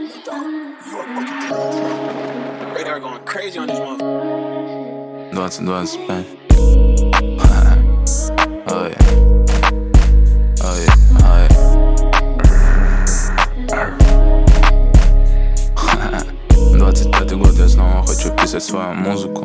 Radar going crazy on this motherfucker. 2025. Oh yeah. Oh yeah. Oh yeah. 25-й год, я снова хочу писать свою музыку.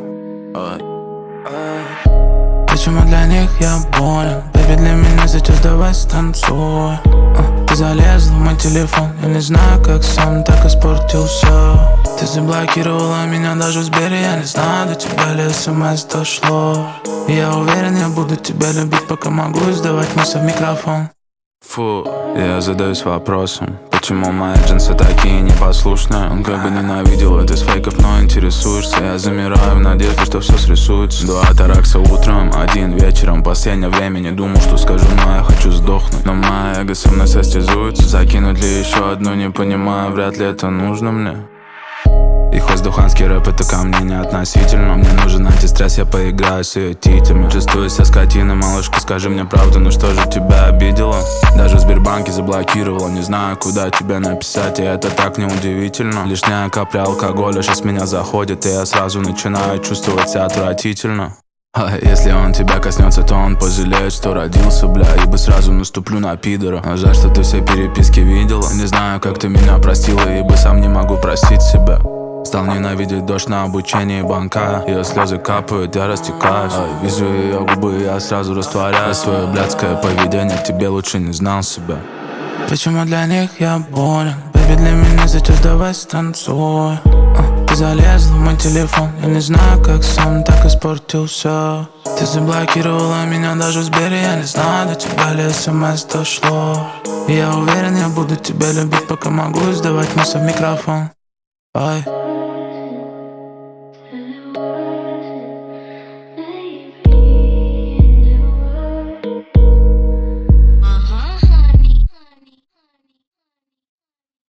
Почему для них я болен? Бэби, для меня сейчас давай станцуй. Ты залезла в мой телефон, я не знаю, как сам так испортился. Ты заблокировала меня даже в Сбере, я не знаю, до тебя ли СМС дошло. Я уверен, я буду тебя любить, пока могу издавать мысли в микрофон. Фу, я задаюсь вопросом, почему мои джинсы такие непослушные? Он как бы ненавидел это с фейков, но интересуешься. Я замираю в надежде, что все срисуется. 2 атаракса утром, 1 вечером. Последнее время не думал, что скажу, но я хочу сдохнуть. Но моя эго со мной состязуется. Закинуть ли еще одну, не понимаю, вряд ли это нужно мне. И хоть духанский рэп это ко мне не относительно. Мне нужен антистресс, я поиграю с ее титями. Чувствую себя скотиной, малышка, скажи мне правду, ну что же тебя обидело? Даже в Сбербанке заблокировала, не знаю, куда тебе написать, и это так неудивительно. Лишняя капля алкоголя сейчас меня заходит, и я сразу начинаю чувствовать себя отвратительно. А если он тебя коснется, то он пожалеет, что родился, бля, ибо сразу наступлю на пидора. А жаль, что ты все переписки видела. Не знаю, как ты меня простила, ибо сам не могу простить себя. Стал ненавидеть дождь на обучении банка. Ее слезы капают, я растекаюсь. Вижу ее губы, я сразу растворяю. Свое блядское поведение, тебе лучше не знал себя. Почему для них я болен? Бэби, для меня сейчас давай станцуй. Ты залезла в мой телефон, я не знаю, как сам так испортился. Ты заблокировала меня даже в Сбере, я не знаю, до тебя ли СМС дошло. Я уверен, я буду тебя любить, пока могу издавать мысли в микрофон. Ай.